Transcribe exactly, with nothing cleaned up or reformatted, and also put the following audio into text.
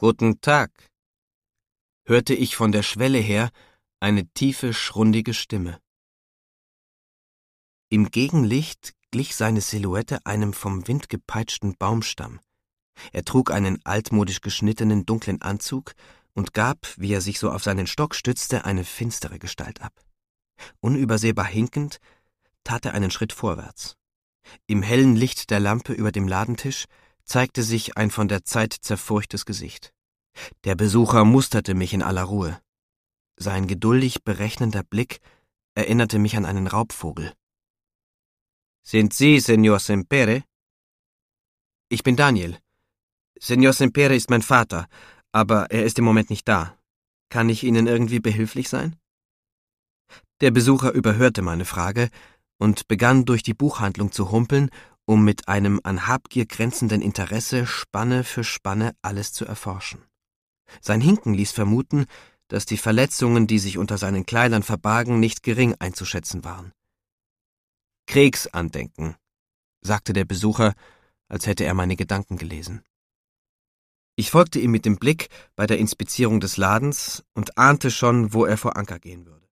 Guten Tag, hörte ich von der Schwelle her eine tiefe, schrundige Stimme. Im Gegenlicht glich seine Silhouette einem vom Wind gepeitschten Baumstamm. Er trug einen altmodisch geschnittenen, dunklen Anzug und gab, wie er sich so auf seinen Stock stützte, eine finstere Gestalt ab. Unübersehbar hinkend tat er einen Schritt vorwärts. Im hellen Licht der Lampe über dem Ladentisch zeigte sich ein von der Zeit zerfurchtes Gesicht. Der Besucher musterte mich in aller Ruhe. Sein geduldig berechnender Blick erinnerte mich an einen Raubvogel. »Sind Sie Señor Sempere?« »Ich bin Daniel. Señor Sempere ist mein Vater, aber er ist im Moment nicht da. Kann ich Ihnen irgendwie behilflich sein?« Der Besucher überhörte meine Frage und begann durch die Buchhandlung zu humpeln, um mit einem an Habgier grenzenden Interesse Spanne für Spanne alles zu erforschen. Sein Hinken ließ vermuten, dass die Verletzungen, die sich unter seinen Kleidern verbargen, nicht gering einzuschätzen waren. »Kriegsandenken«, sagte der Besucher, als hätte er meine Gedanken gelesen. Ich folgte ihm mit dem Blick bei der Inspizierung des Ladens und ahnte schon, wo er vor Anker gehen würde.